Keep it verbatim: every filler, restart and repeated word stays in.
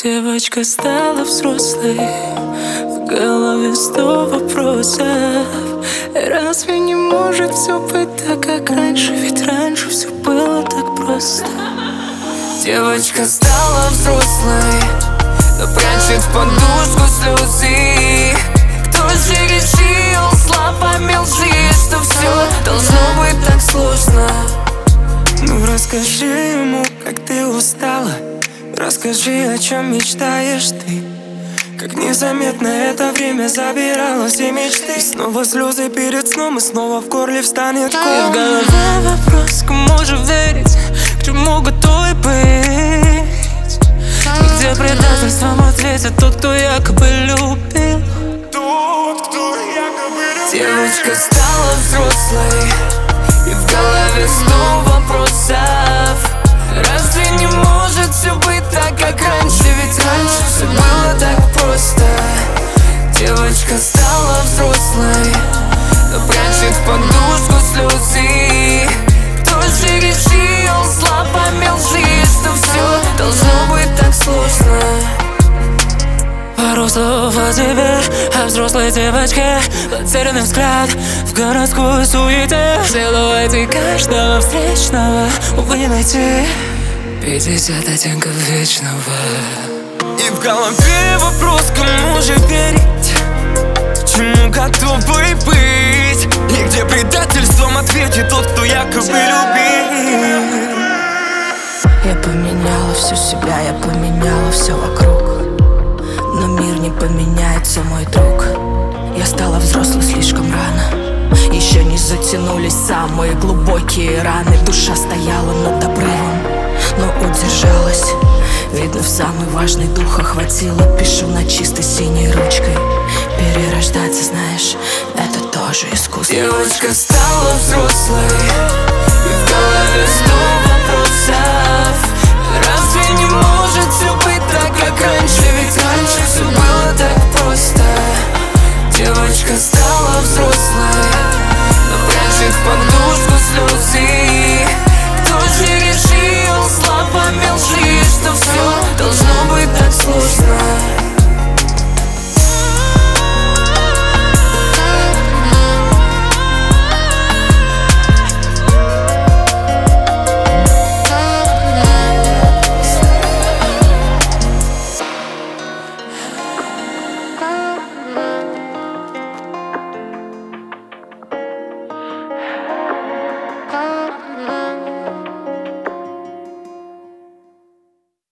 Девочка стала взрослой, в голове сто вопросов. Разве не может все быть так, как раньше? Ведь раньше все было так просто. Девочка стала взрослой, но прячет в подушку слезы. Кто же решил словами лжи, что все должно быть так сложно? Ну расскажи ему, как ты устала. Расскажи, о чем мечтаешь ты. Как незаметно это время забирало все мечты. И снова слезы перед сном, и снова в горле встанет ком. И в голове вопрос, кому же верить, к чему готовы быть. И где предательством ответит тот, кто якобы любил. Тот, кто якобы любил. Девочка стала взрослой, и в голове сто вопросов. Разве не может все быть так, как раньше? Ведь раньше все было так просто. Девочка стала взрослой, но прячет в подушку слезы. Кто же решил словами лжи, что все должно быть так сложно? Пару слов о тебе, о взрослой девочке. Потерянный взгляд в городской суете. В силуэте каждого встречного, увы, найти пятьдесят оттенков вечного. И в голове вопрос, кому же верить, чему готовы быть. И где предательством ответит тот, кто якобы любил. Я поменяла всю себя, я поменяла все вокруг, но мир не поменяется, мой друг. Я стала взрослой слишком рано. Еще не затянулись самые глубокие раны. Душа стояла над обрывом, но удержалась. Видно, в самый важный дух охватило. Пишу на чистой синей ручкой. Перерождаться, знаешь, это тоже искусство. Девочка стала взрослой, и в голове сто вопросов. Разве не может